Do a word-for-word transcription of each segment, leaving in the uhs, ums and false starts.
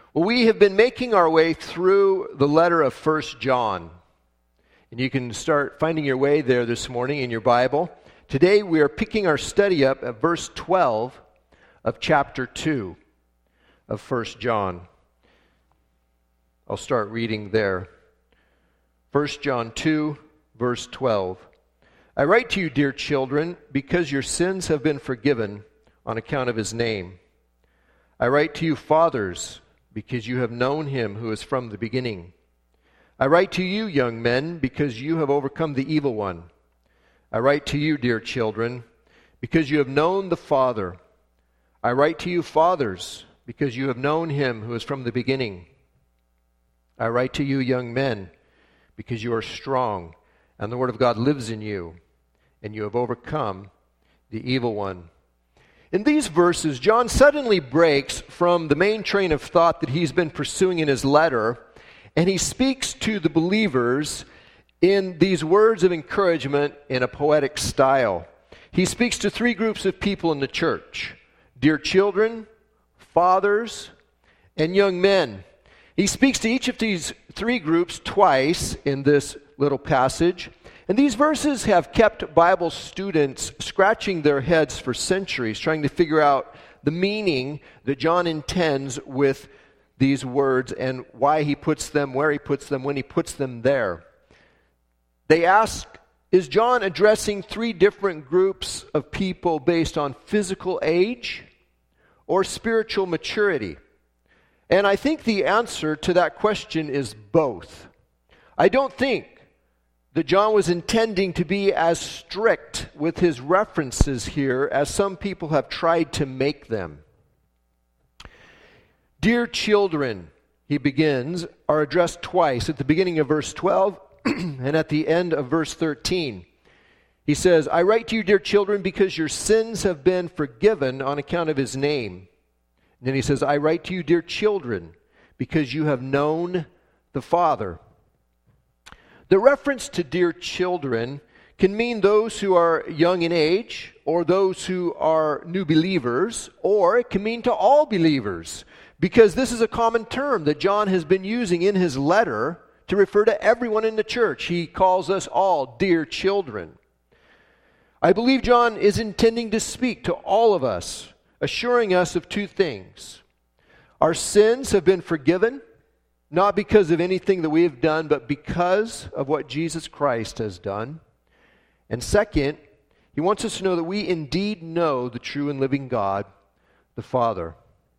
Well, we have been making our way through the letter of First John. And you can start finding your way there this morning in your Bible. Today we are picking our study up at verse twelve of chapter two of First John. I'll start reading there. First John two, verse twelve. I write to you, dear children, because your sins have been forgiven on account of his name. I write to you, fathers, because you have known him who is from the beginning. I write to you, young men, because you have overcome the evil one. I write to you, dear children, because you have known the Father. I write to you, fathers, because you have known him who is from the beginning. I write to you, young men, because you are strong, and the word of God lives in you, and you have overcome the evil one. In these verses, John suddenly breaks from the main train of thought that he's been pursuing in his letter, and he speaks to the believers in these words of encouragement in a poetic style. He speaks to three groups of people in the church: dear children, fathers, and young men. He speaks to each of these three groups twice in this little passage. And these verses have kept Bible students scratching their heads for centuries, trying to figure out the meaning that John intends with these words and why he puts them, where he puts them, when he puts them there. They ask, is John addressing three different groups of people based on physical age or spiritual maturity? And I think the answer to that question is both. I don't think that John was intending to be as strict with his references here as some people have tried to make them. Dear children, he begins, are addressed twice, at the beginning of verse twelve and at the end of verse thirteen. He says, I write to you, dear children, because your sins have been forgiven on account of his name. And then he says, I write to you, dear children, because you have known the Father. The reference to dear children can mean those who are young in age, or those who are new believers, or it can mean to all believers, because this is a common term that John has been using in his letter to refer to everyone in the church. He calls us all dear children. I believe John is intending to speak to all of us, assuring us of two things. Our sins have been forgiven, not because of anything that we have done, but because of what Jesus Christ has done. And second, he wants us to know that we indeed know the true and living God, the Father.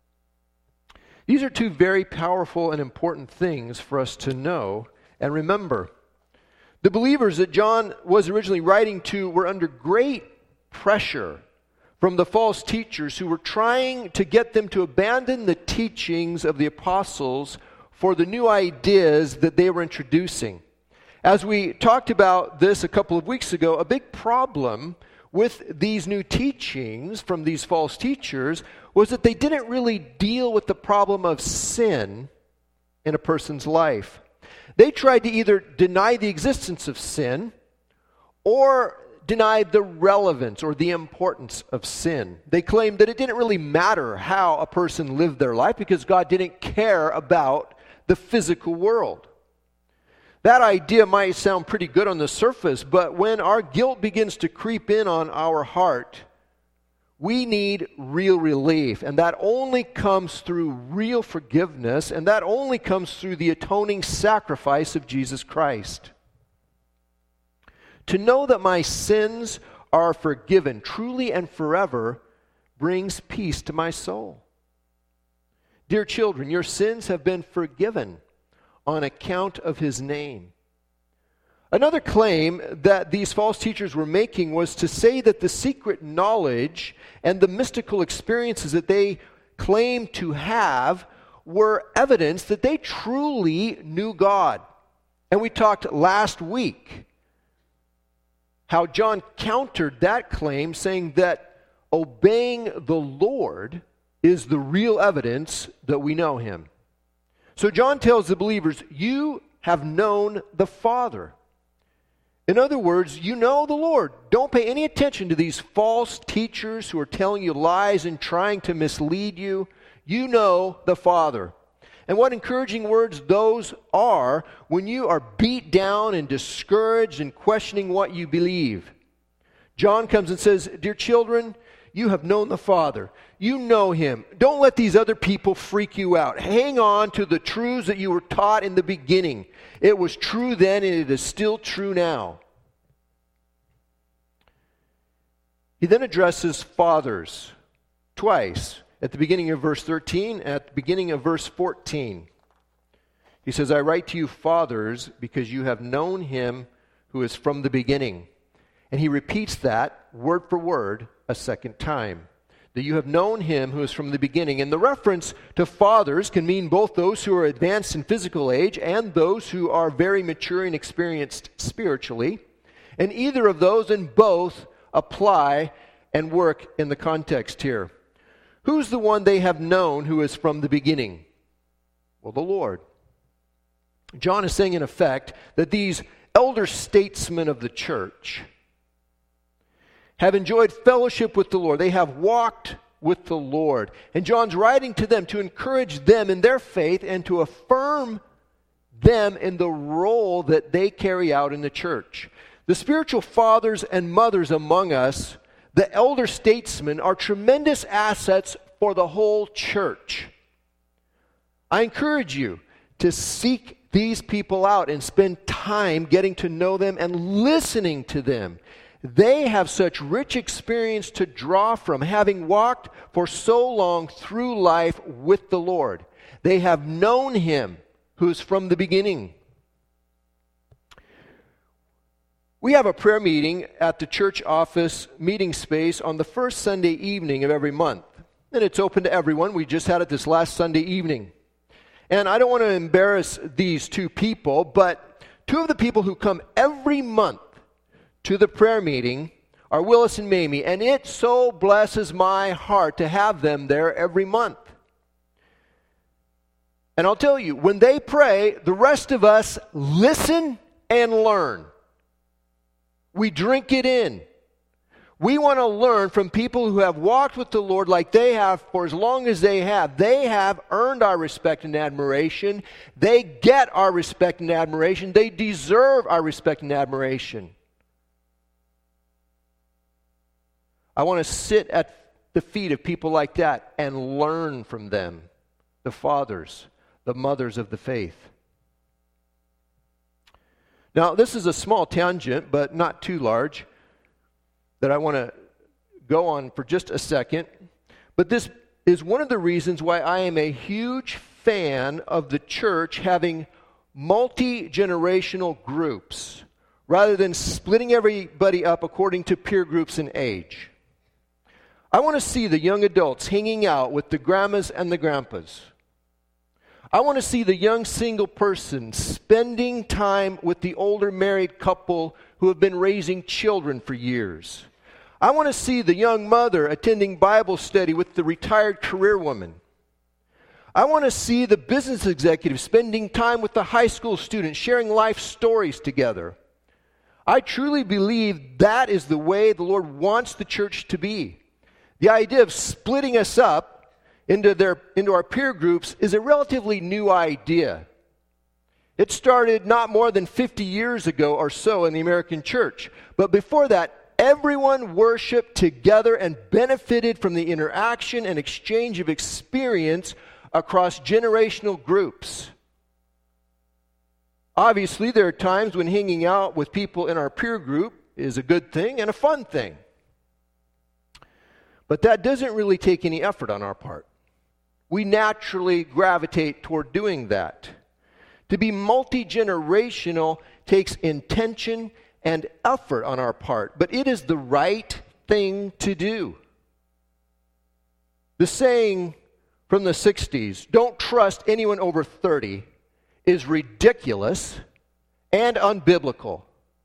These are two very powerful and important things for us to know and remember. The believers that John was originally writing to were under great pressure from the false teachers who were trying to get them to abandon the teachings of the apostles for the new ideas that they were introducing. As we talked about this a couple of weeks ago, a big problem with these new teachings from these false teachers was that they didn't really deal with the problem of sin in a person's life. They tried to either deny the existence of sin or deny the relevance or the importance of sin. They claimed that it didn't really matter how a person lived their life because God didn't care about the physical world. That idea might sound pretty good on the surface, but when our guilt begins to creep in on our heart, we need real relief, and that only comes through real forgiveness, and that only comes through the atoning sacrifice of Jesus Christ. To know that my sins are forgiven truly and forever brings peace to my soul. Dear children, your sins have been forgiven on account of his name. Another claim that these false teachers were making was to say that the secret knowledge and the mystical experiences that they claimed to have were evidence that they truly knew God. And we talked last week how John countered that claim, saying that obeying the Lord is the real evidence that we know him. So John tells the believers, you have known the Father. In other words, you know the Lord. Don't pay any attention to these false teachers who are telling you lies and trying to mislead you. You know the Father. And what encouraging words those are when you are beat down and discouraged and questioning what you believe. John comes and says, "Dear children, you have known the Father. You know Him. Don't let these other people freak you out. Hang on to the truths that you were taught in the beginning. It was true then and it is still true now." He then addresses fathers twice, at the beginning of verse thirteen and at the beginning of verse fourteen. He says, "I write to you, fathers, because you have known Him who is from the beginning." And he repeats that word for word a second time. That you have known Him who is from the beginning. And the reference to fathers can mean both those who are advanced in physical age and those who are very mature and experienced spiritually. And either of those and both apply and work in the context here. Who's the one they have known who is from the beginning? Well, the Lord. John is saying in effect that these elder statesmen of the church have enjoyed fellowship with the Lord. They have walked with the Lord. And John's writing to them to encourage them in their faith and to affirm them in the role that they carry out in the church. The spiritual fathers and mothers among us, the elder statesmen, are tremendous assets for the whole church. I encourage you to seek these people out and spend time getting to know them and listening to them. They have such rich experience to draw from, having walked for so long through life with the Lord. They have known Him who is from the beginning. We have a prayer meeting at the church office meeting space on the first Sunday evening of every month. And it's open to everyone. We just had it this last Sunday evening. And I don't want to embarrass these two people, but two of the people who come every month to the prayer meeting are Willis and Mamie. And it so blesses my heart to have them there every month. And I'll tell you, when they pray, the rest of us listen and learn. We drink it in. We want to learn from people who have walked with the Lord like they have for as long as they have. They have earned our respect and admiration. They get our respect and admiration. They deserve our respect and admiration. I want to sit at the feet of people like that and learn from them, the fathers, the mothers of the faith. Now, this is a small tangent, but not too large, that I want to go on for just a second. But this is one of the reasons why I am a huge fan of the church having multi-generational groups, rather than splitting everybody up according to peer groups and age. I want to see the young adults hanging out with the grandmas and the grandpas. I want to see the young single person spending time with the older married couple who have been raising children for years. I want to see the young mother attending Bible study with the retired career woman. I want to see the business executive spending time with the high school student, sharing life stories together. I truly believe that is the way the Lord wants the church to be. The idea of splitting us up into their into our peer groups is a relatively new idea. It started not more than fifty years ago or so in the American church. But before that, everyone worshiped together and benefited from the interaction and exchange of experience across generational groups. Obviously, there are times when hanging out with people in our peer group is a good thing and a fun thing. But that doesn't really take any effort on our part. We naturally gravitate toward doing that. To be multi-generational takes intention and effort on our part, but it is the right thing to do. The saying from the sixties, "Don't trust anyone over thirty," is ridiculous and unbiblical.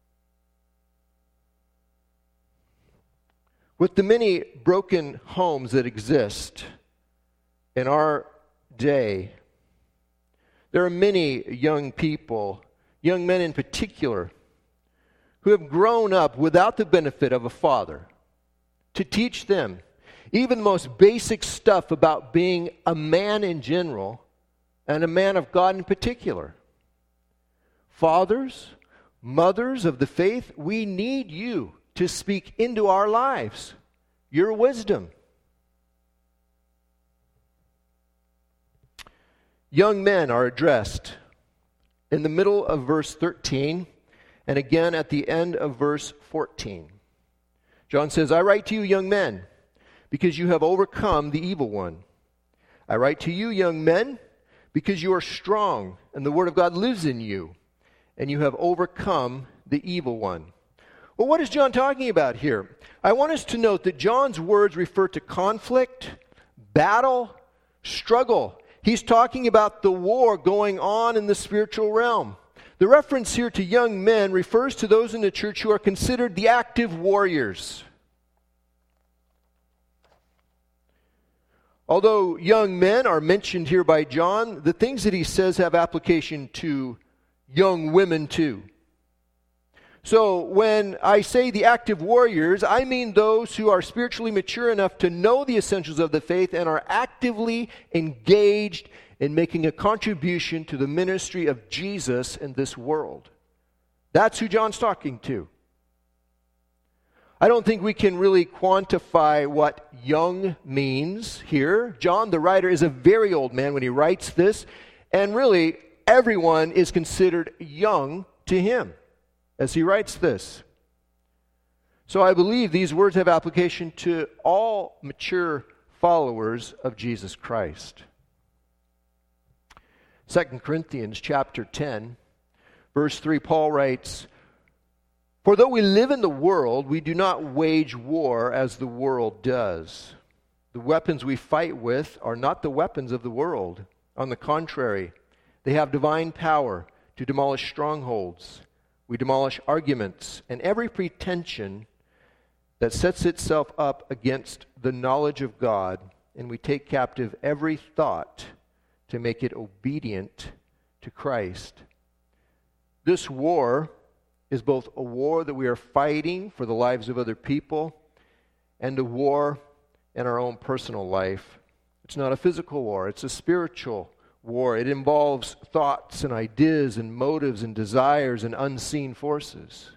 With the many broken homes that exist in our day, there are many young people, young men in particular, who have grown up without the benefit of a father to teach them even the most basic stuff about being a man in general and a man of God in particular. Fathers, mothers of the faith, we need you to speak into our lives your wisdom. Young men are addressed in the middle of verse thirteen and again at the end of verse fourteen. John says, I write to you, young men, because you have overcome the evil one. I write to you, young men, because you are strong, and the word of God lives in you, and you have overcome the evil one. Well, what is John talking about here? I want us to note that John's words refer to conflict, battle, struggle. He's talking about the war going on in the spiritual realm. The reference here to young men refers to those in the church who are considered the active warriors. Although young men are mentioned here by John, the things that he says have application to young women too. So when I say the active warriors, I mean those who are spiritually mature enough to know the essentials of the faith and are actively engaged in making a contribution to the ministry of Jesus in this world. That's who John's talking to. I don't think we can really quantify what young means here. John, the writer, is a very old man when he writes this, and really everyone is considered young to him as he writes this. So I believe these words have application to all mature followers of Jesus Christ. Second Corinthians chapter ten, verse three, Paul writes, For though we live in the world, we do not wage war as the world does. The weapons we fight with are not the weapons of the world. On the contrary, they have divine power to demolish strongholds. We demolish arguments and every pretension that sets itself up against the knowledge of God, and we take captive every thought to make it obedient to Christ. This war is both a war that we are fighting for the lives of other people and a war in our own personal life. It's not a physical war, it's a spiritual war. It involves thoughts and ideas and motives and desires and unseen forces.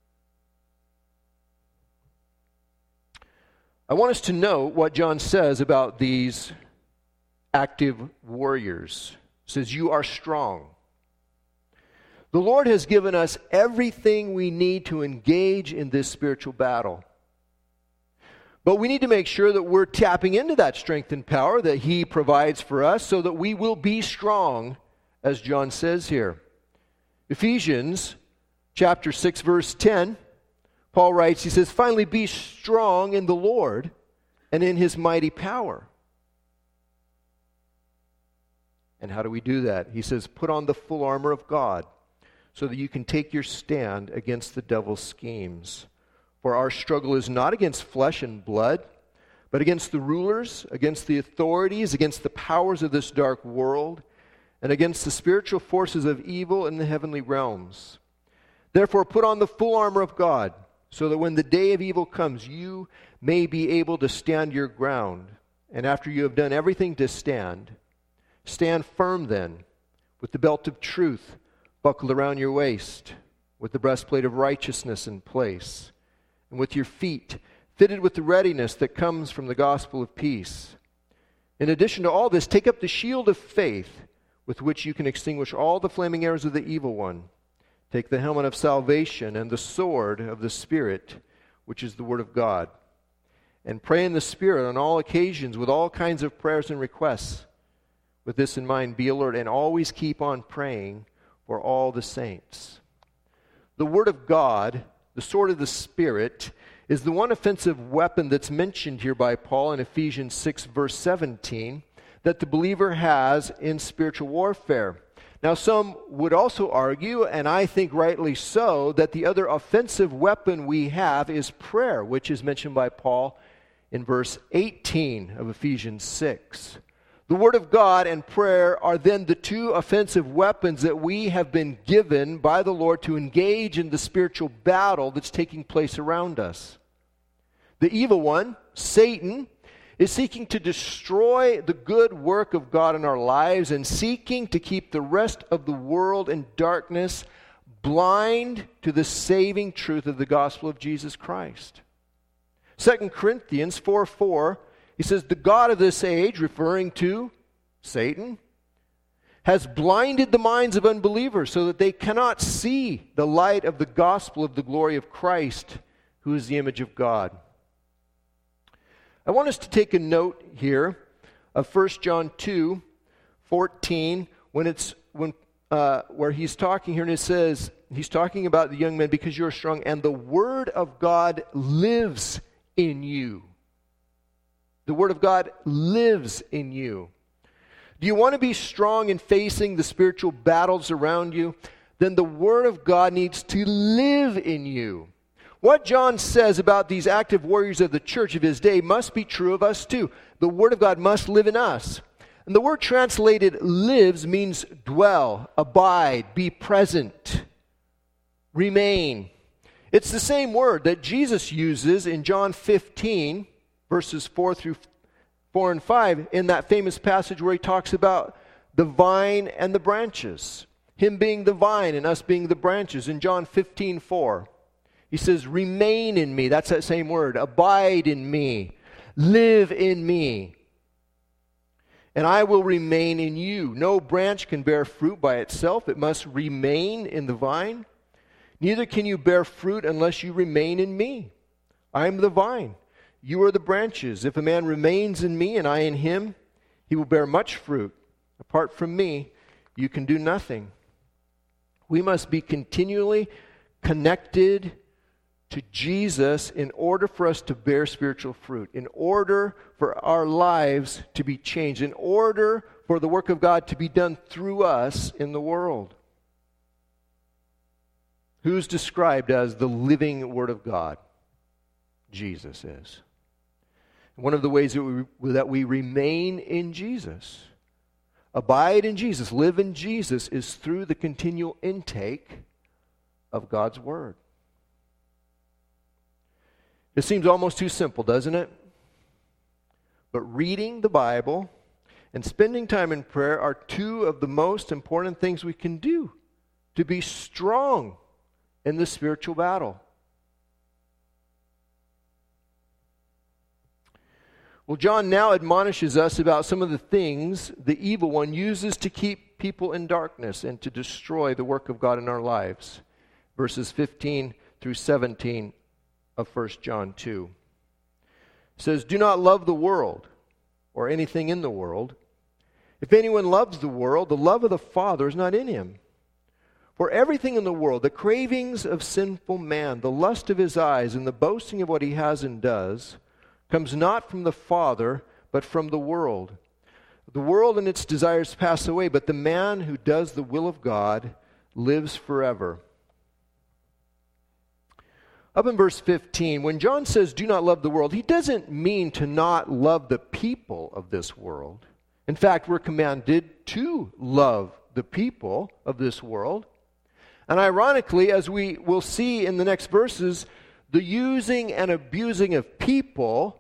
I want us to know what John says about these active warriors. He says, you are strong. The Lord has given us everything we need to engage in this spiritual battle. But we need to make sure that we're tapping into that strength and power that He provides for us so that we will be strong, as John says here. Ephesians chapter six, verse ten, Paul writes, he says, finally be strong in the Lord and in His mighty power. And how do we do that? He says, put on the full armor of God so that you can take your stand against the devil's schemes. For our struggle is not against flesh and blood, but against the rulers, against the authorities, against the powers of this dark world, and against the spiritual forces of evil in the heavenly realms. Therefore, put on the full armor of God, so that when the day of evil comes, you may be able to stand your ground. And after you have done everything to stand, stand firm then, with the belt of truth buckled around your waist, with the breastplate of righteousness in place, and with your feet fitted with the readiness that comes from the gospel of peace. In addition to all this, take up the shield of faith, with which you can extinguish all the flaming arrows of the evil one. Take the helmet of salvation and the sword of the Spirit, which is the word of God. And pray in the Spirit on all occasions with all kinds of prayers and requests. With this in mind, be alert and always keep on praying for all the saints. The word of God, the sword of the Spirit, is the one offensive weapon that's mentioned here by Paul in Ephesians six, verse seventeen, that the believer has in spiritual warfare. Now, some would also argue, and I think rightly so, that the other offensive weapon we have is prayer, which is mentioned by Paul in verse eighteen of Ephesians six. The Word of God and prayer are then the two offensive weapons that we have been given by the Lord to engage in the spiritual battle that's taking place around us. The evil one, Satan, is seeking to destroy the good work of God in our lives and seeking to keep the rest of the world in darkness, blind to the saving truth of the gospel of Jesus Christ. Second Corinthians four four, he says, the God of this age, referring to Satan, has blinded the minds of unbelievers so that they cannot see the light of the gospel of the glory of Christ, who is the image of God. I want us to take a note here of First John two fourteen, when it's when uh, where he's talking here, and it says, he's talking about the young men, because you're strong, and the word of God lives in you. The word of God lives in you. Do you want to be strong in facing the spiritual battles around you? Then the word of God needs to live in you. What John says about these active warriors of the church of his day must be true of us too. The word of God must live in us. And the word translated lives means dwell, abide, be present, remain. It's the same word that Jesus uses in John fifteen, verses four through four and five, in that famous passage where he talks about the vine and the branches. Him being the vine and us being the branches. In John fifteen four, he says, remain in me. That's that same word. Abide in me. Live in me. And I will remain in you. No branch can bear fruit by itself. It must remain in the vine. Neither can you bear fruit unless you remain in me. I am the vine. You are the branches. If a man remains in me and I in him, he will bear much fruit. Apart from me, you can do nothing. We must be continually connected to Jesus in order for us to bear spiritual fruit, in order for our lives to be changed, in order for the work of God to be done through us in the world. Who's described as the living Word of God? Jesus is. One of the ways that we, that we remain in Jesus, abide in Jesus, live in Jesus, is through the continual intake of God's Word. It seems almost too simple, doesn't it? But reading the Bible and spending time in prayer are two of the most important things we can do to be strong in the spiritual battle. Well, John now admonishes us about some of the things the evil one uses to keep people in darkness and to destroy the work of God in our lives. Verses fifteen through seventeen of First John two. It says, do not love the world or anything in the world. If anyone loves the world, the love of the Father is not in him. For everything in the world, the cravings of sinful man, the lust of his eyes, and the boasting of what he has and does, comes not from the Father, but from the world. The world and its desires pass away, but the man who does the will of God lives forever. Up in verse fifteen, when John says, do not love the world, he doesn't mean to not love the people of this world. In fact, we're commanded to love the people of this world. And ironically, as we will see in the next verses, the using and abusing of people,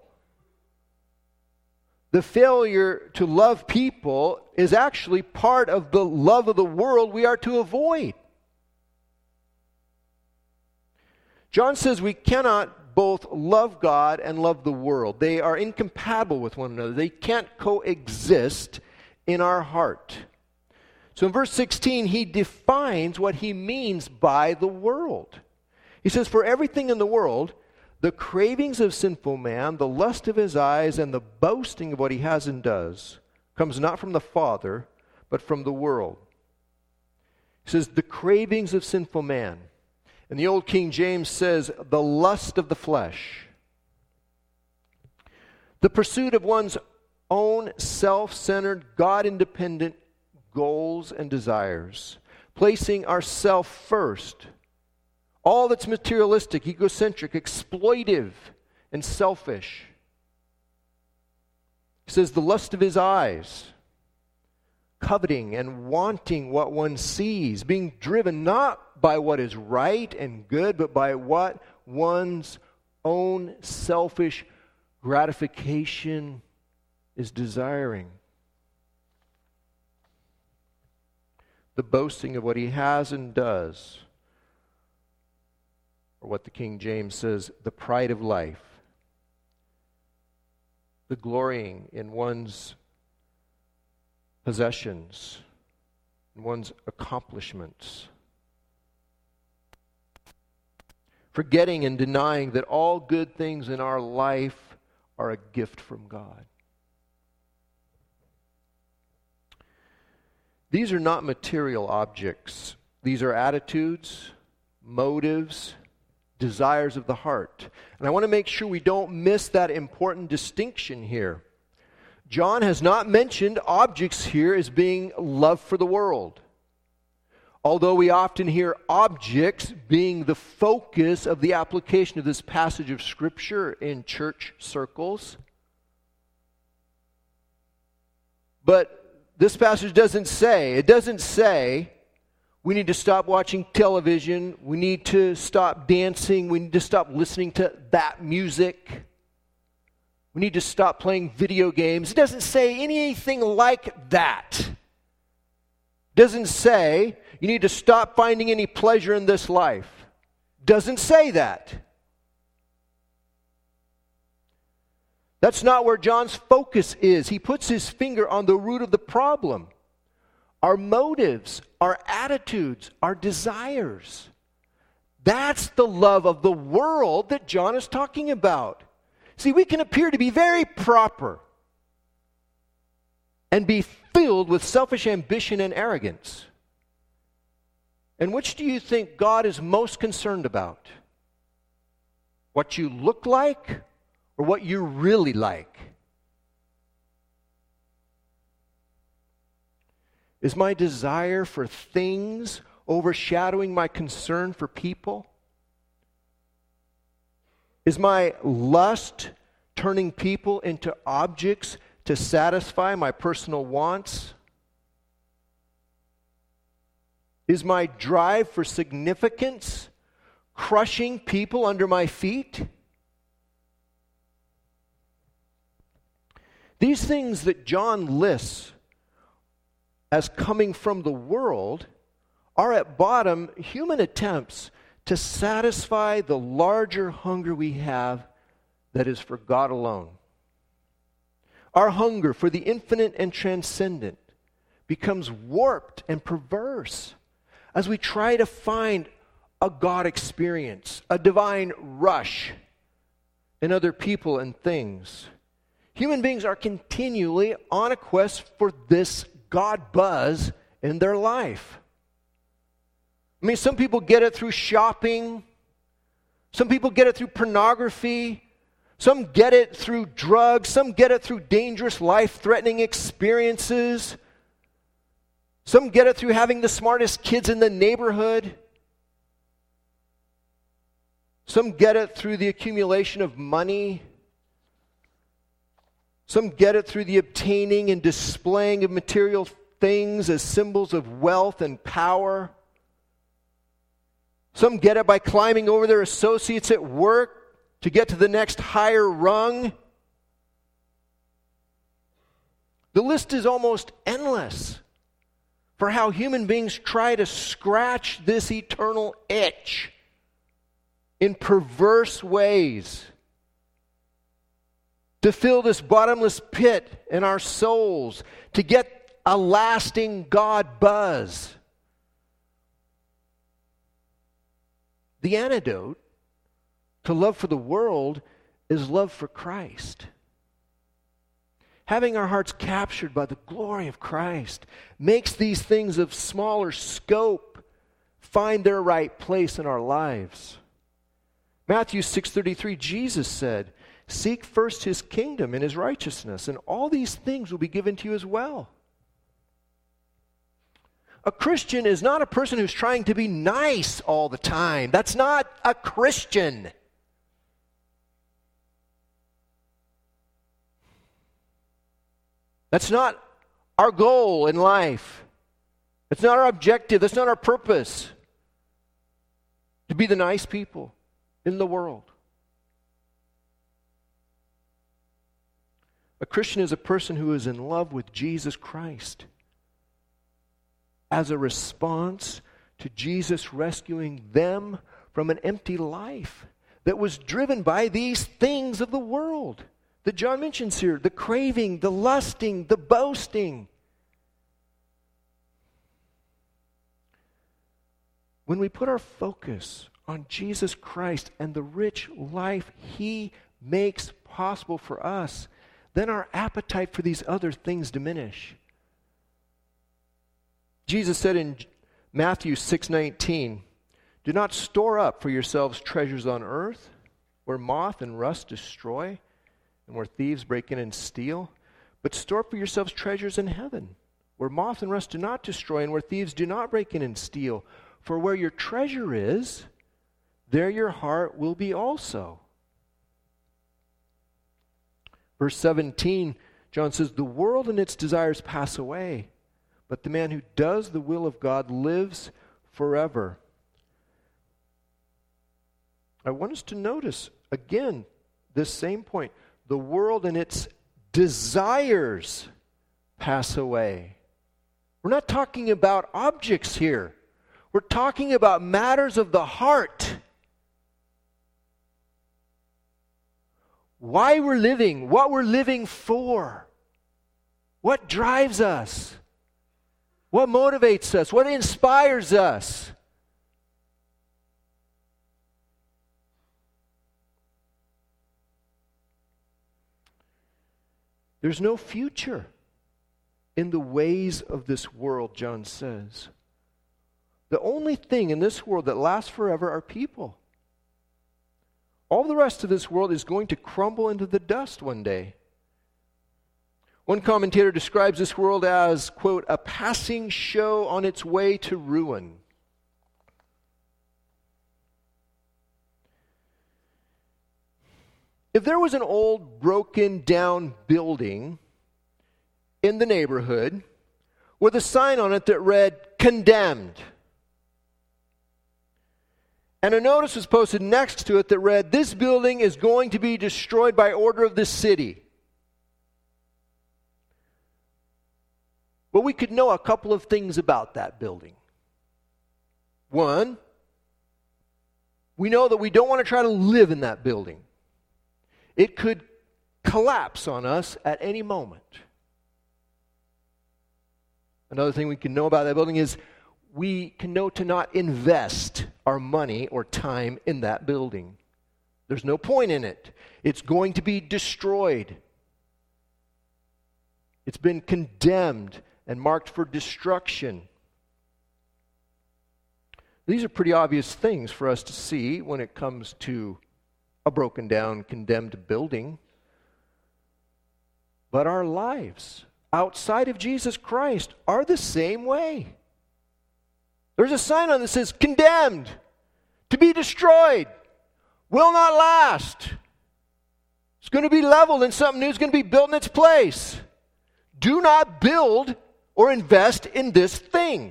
the failure to love people, is actually part of the love of the world we are to avoid. John says we cannot both love God and love the world. They are incompatible with one another. They can't coexist in our heart. So in verse sixteen, he defines what he means by the world. He says, for everything in the world, the cravings of sinful man, the lust of his eyes, and the boasting of what he has and does, comes not from the Father, but from the world. He says, the cravings of sinful man. And the old King James says, the lust of the flesh. The pursuit of one's own self-centered, God-independent goals and desires. Placing ourself first. All that's materialistic, egocentric, exploitive, and selfish. He says, the lust of his eyes. Coveting and wanting what one sees. Being driven not by what is right and good, but by what one's own selfish gratification is desiring. The boasting of what he has and does. Or what the King James says, the pride of life. The glorying in one's possessions, in one's accomplishments. Forgetting and denying that all good things in our life are a gift from God. These are not material objects. These are attitudes, motives, desires of the heart. And I want to make sure we don't miss that important distinction here. John has not mentioned objects here as being love for the world. Although we often hear objects being the focus of the application of this passage of Scripture in church circles. But this passage doesn't say, it doesn't say we need to stop watching television, we need to stop dancing, we need to stop listening to that music, we need to stop playing video games. It doesn't say anything like that. It doesn't say you need to stop finding any pleasure in this life. It doesn't say that. That's not where John's focus is. He puts his finger on the root of the problem. Our motives, our attitudes, our desires. That's the love of the world that John is talking about. See, we can appear to be very proper and be filled with selfish ambition and arrogance. And which do you think God is most concerned about? What you look like or what you really like? Is my desire for things overshadowing my concern for people? Is my lust turning people into objects to satisfy my personal wants? Is my drive for significance crushing people under my feet? These things that John lists as coming from the world are at bottom human attempts to satisfy the larger hunger we have that is for God alone. Our hunger for the infinite and transcendent becomes warped and perverse as we try to find a God experience, a divine rush in other people and things. Human beings are continually on a quest for this God buzz in their life. I mean, some people get it through shopping. Some people get it through pornography. Some get it through drugs. Some get it through dangerous, life-threatening experiences. Some get it through having the smartest kids in the neighborhood. Some get it through the accumulation of money. Some get it through the obtaining and displaying of material things as symbols of wealth and power. Some get it by climbing over their associates at work to get to the next higher rung. The list is almost endless for how human beings try to scratch this eternal itch in perverse ways, to fill this bottomless pit in our souls, to get a lasting God buzz. The antidote to love for the world is love for Christ. Having our hearts captured by the glory of Christ makes these things of smaller scope find their right place in our lives. Matthew six thirty-three, Jesus said, "Seek first his kingdom and his righteousness, and all these things will be given to you as well." A Christian is not a person who's trying to be nice all the time. That's not a Christian. That's not our goal in life. It's not our objective. That's not our purpose. To be the nice people in the world. A Christian is a person who is in love with Jesus Christ. As a response to Jesus rescuing them from an empty life that was driven by these things of the world that John mentions here, the craving, the lusting, the boasting. When we put our focus on Jesus Christ and the rich life He makes possible for us, then our appetite for these other things diminish. Jesus said in Matthew six nineteen, "Do not store up for yourselves treasures on earth, where moth and rust destroy, and where thieves break in and steal, but store up for yourselves treasures in heaven, where moth and rust do not destroy, and where thieves do not break in and steal. For where your treasure is, there your heart will be also." Verse seventeen, John says, "The world and its desires pass away, but the man who does the will of God lives forever." I want us to notice, again, this same point. The world and its desires pass away. We're not talking about objects here. We're talking about matters of the heart. Why we're living, what we're living for, what drives us, what motivates us, what inspires us. There's no future in the ways of this world, John says. The only thing in this world that lasts forever are people. All the rest of this world is going to crumble into the dust one day. One commentator describes this world as, quote, "a passing show on its way to ruin." If there was an old broken down building in the neighborhood with a sign on it that read, "Condemned," and a notice was posted next to it that read, "This building is going to be destroyed by order of the city," well, we could know a couple of things about that building. One, we know that we don't want to try to live in that building. It could collapse on us at any moment. Another thing we can know about that building is we can know to not invest our money or time in that building. There's no point in it. It's going to be destroyed. It's been condemned and marked for destruction. These are pretty obvious things for us to see when it comes to a broken down, condemned building. But our lives outside of Jesus Christ are the same way. There's a sign on that says, "Condemned, to be destroyed, will not last. It's going to be leveled and something new is going to be built in its place. Do not build or invest in this thing."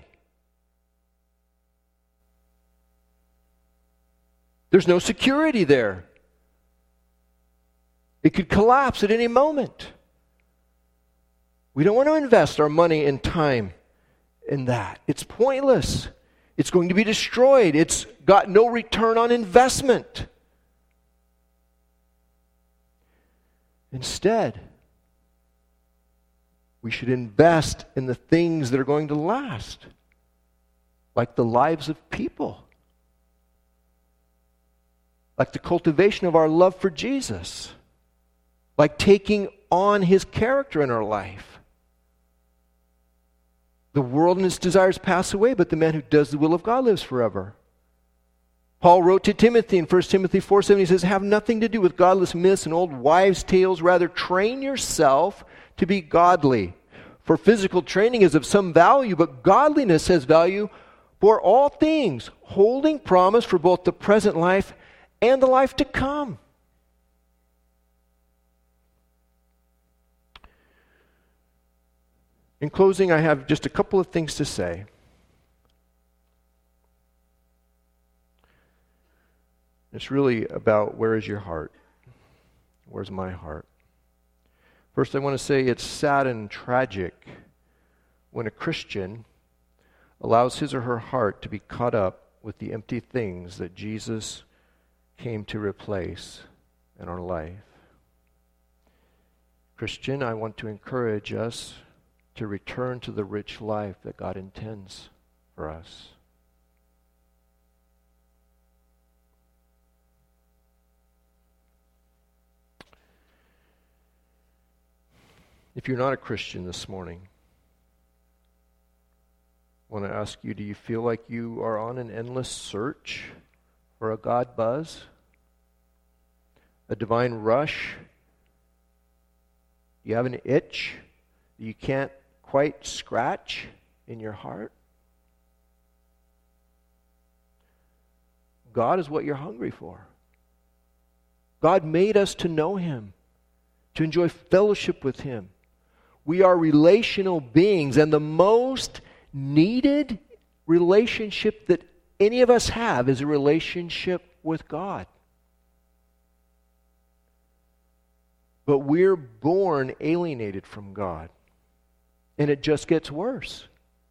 There's no security there. It could collapse at any moment. We don't want to invest our money and time in that. It's pointless. It's going to be destroyed. It's got no return on investment. Instead, we should invest in the things that are going to last, like the lives of people, like the cultivation of our love for Jesus, like taking on His character in our life. The world and its desires pass away, but the man who does the will of God lives forever. Paul wrote to Timothy in First Timothy four seven, he says, "Have nothing to do with godless myths and old wives' tales. Rather, train yourself to be godly. For physical training is of some value, but godliness has value for all things, holding promise for both the present life and the life to come." In closing, I have just a couple of things to say. It's really about, where is your heart? Where's my heart? First, I want to say it's sad and tragic when a Christian allows his or her heart to be caught up with the empty things that Jesus came to replace in our life. Christian, I want to encourage us to return to the rich life that God intends for us. If you're not a Christian this morning, I want to ask you, do you feel like you are on an endless search for a God buzz? A divine rush? Do you have an itch that you can't quite scratch in your heart? God is what you're hungry for. God made us to know Him, to enjoy fellowship with Him. We are relational beings, and the most needed relationship that any of us have is a relationship with God. But we're born alienated from God. And it just gets worse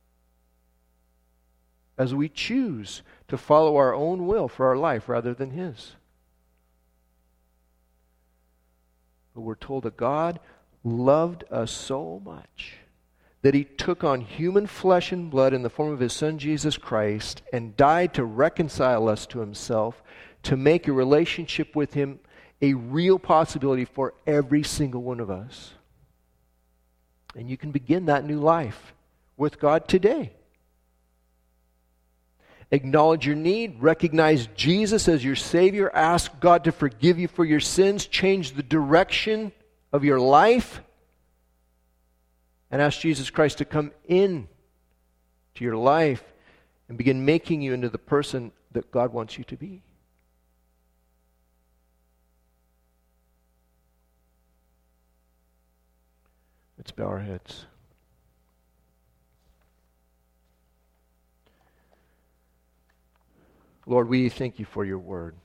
as we choose to follow our own will for our life rather than His. But we're told that God loved us so much that He took on human flesh and blood in the form of His Son Jesus Christ and died to reconcile us to Himself, to make a relationship with Him a real possibility for every single one of us. And you can begin that new life with God today. Acknowledge your need, recognize Jesus as your Savior, ask God to forgive you for your sins, change the direction of your life, and ask Jesus Christ to come in to your life and begin making you into the person that God wants you to be. Let's bow our heads. Lord, we thank You for Your word.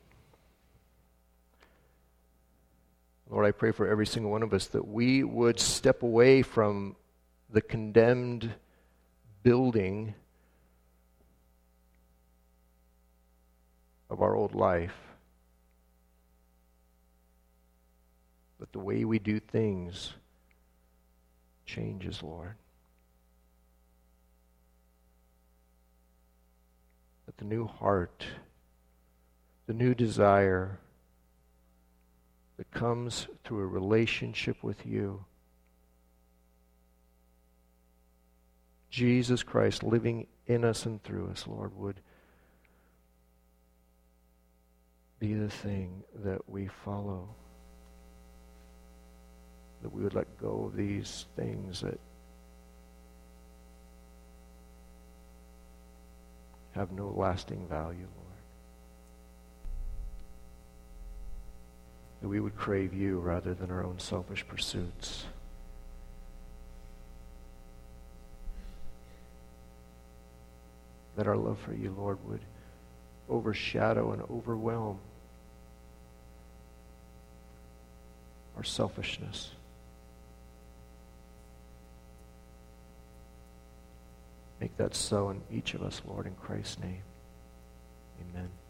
Lord, I pray for every single one of us that we would step away from the condemned building of our old life. But the way we do things changes, Lord. That the new heart, the new desire that comes through a relationship with You, Jesus Christ living in us and through us, Lord, would be the thing that we follow. That we would let go of these things that have no lasting value, Lord. That we would crave You rather than our own selfish pursuits. That our love for You, Lord, would overshadow and overwhelm our selfishness. Make that so in each of us, Lord, in Christ's name. Amen.